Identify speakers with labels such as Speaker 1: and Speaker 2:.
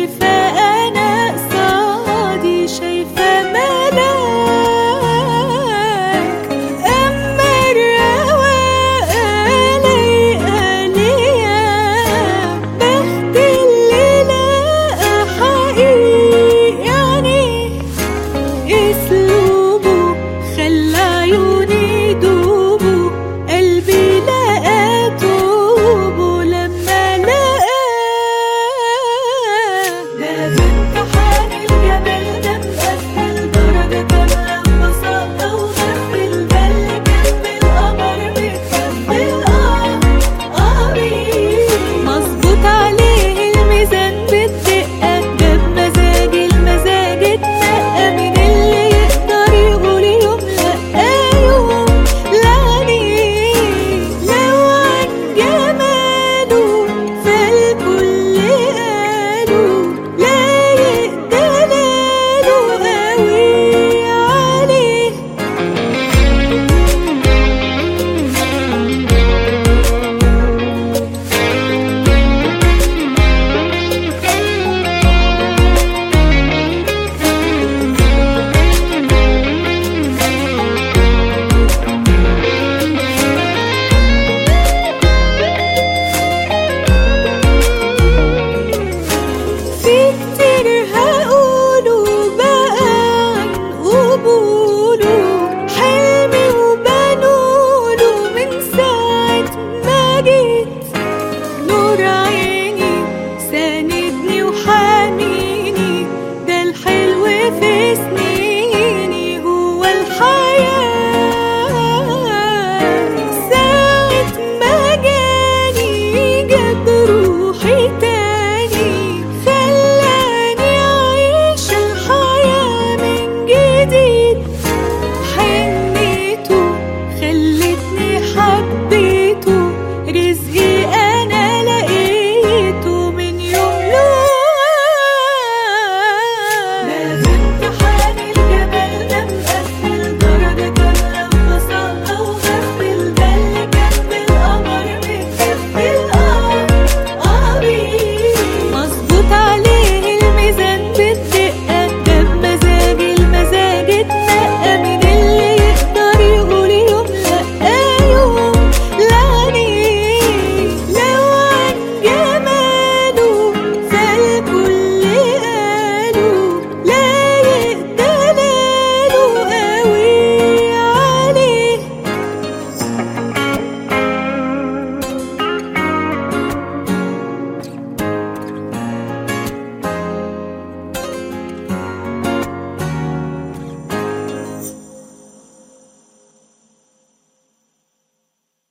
Speaker 1: شايفة أنا قصادي، شايفة ملاك. أما الرواق لايقة ليا، بخت اللي لقى حقيقي يعني. اسلوبه خلى عيوني يدوبوا، قلبي لقى طوبه لما لقاه. ده بامتحان الجمال ده مقفل درجة كاملة ببساطة وغفل، ده اللي كان بالقمر متكفل. مظبوط عليه الميزان بالدقة، جاب مزاجي المزاج اتنقى. من اللي يقدر يقول يوم لأ يوم لعني. لو عن جماله فالكل قالوا لايق دلاله قوي عليه. في كتير هقوله بقى عن قبوله، حلمي وبنوله من ساعة ما جيت. نور عيني ساندني وحالي